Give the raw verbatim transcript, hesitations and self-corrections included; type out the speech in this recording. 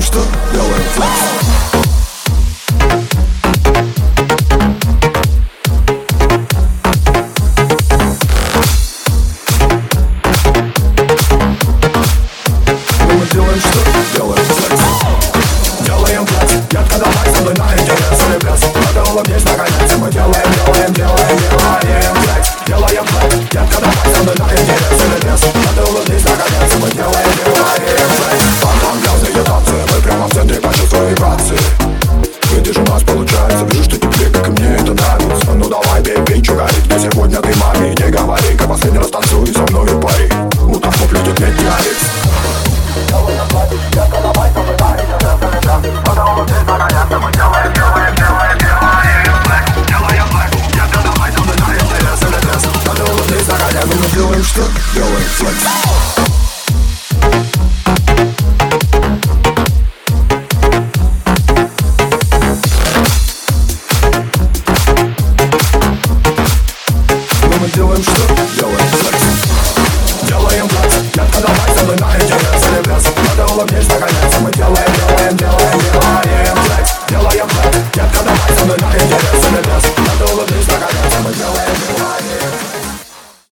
что? Делаем флекс. Делаем что? Делаем флекс. Делаем флекс. Детка, давай со мной на интерес или без. Надо улыбнись наконец. Мы делаем, делаем, делаем, делаем флекс. Делаем флекс. Детка, давай со мной на интерес или без. Надо улыбнись наконец. Мы делаем, делаем флекс. Там грязные танцы. Мы прямо в центре, почувствуй вибрации. Видишь, у нас получается. Вижу, что тебе, как и мне, это нравится. Ну давай, бей, чё горит. Где сегодня ты маме? Не говори, как последний раз танцуй со мною пари. Утром куплю тебе метеорит. Мы делаем что? Делаем флекс.